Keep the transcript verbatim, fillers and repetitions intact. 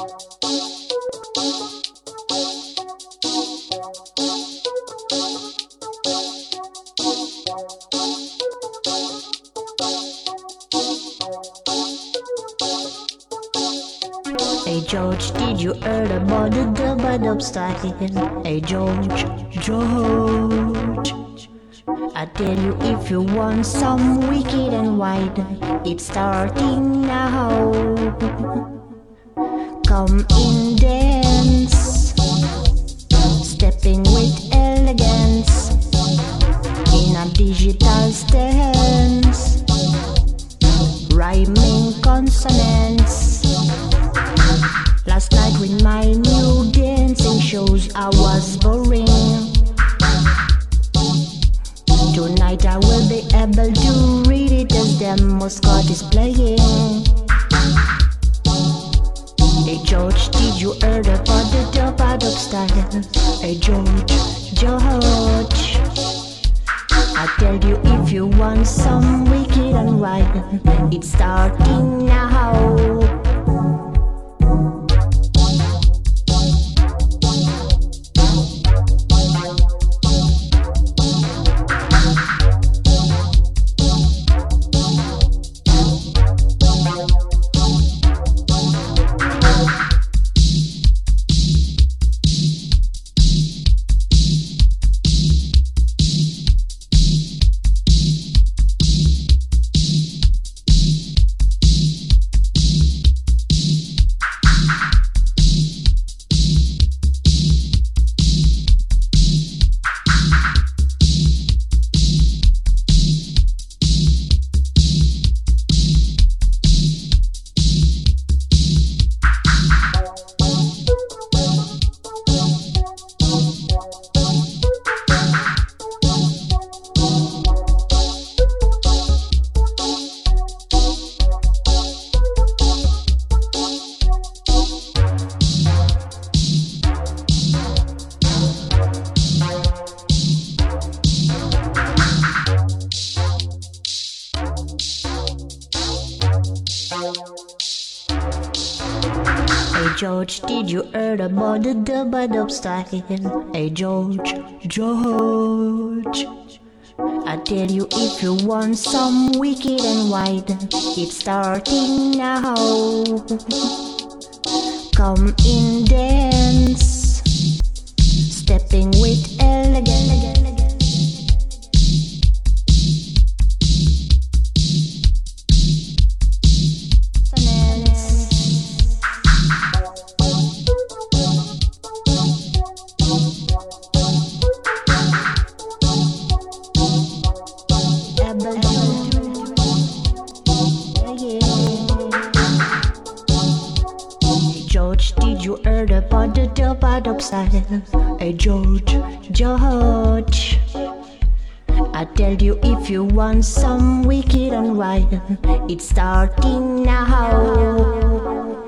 Hey George, did you hear about the dub-a-dub style? Hey George, George, I tell you, if you want some wicked and wild, it's starting now. Come in, dance, stepping with elegance, in a digital stance, rhyming consonants. Last night with my new dancing shows I was boring. Tonight I will be able to read it as them Muscat is playing. Hey George, did you hear about the dub-a-dub style? Hey George, George, I tell you, if you want some wicked and wild, it's starting now. Hey George, did you hear about the dub-a-dub style? Hey George, George, I tell you, if you want some wicked and wild, it's starting now. Come in, dance, stepping with elegance. George, did you hear about the dub-a-dub style? Hey George, George, I tell you, if you want some wicked and wild, it's starting now.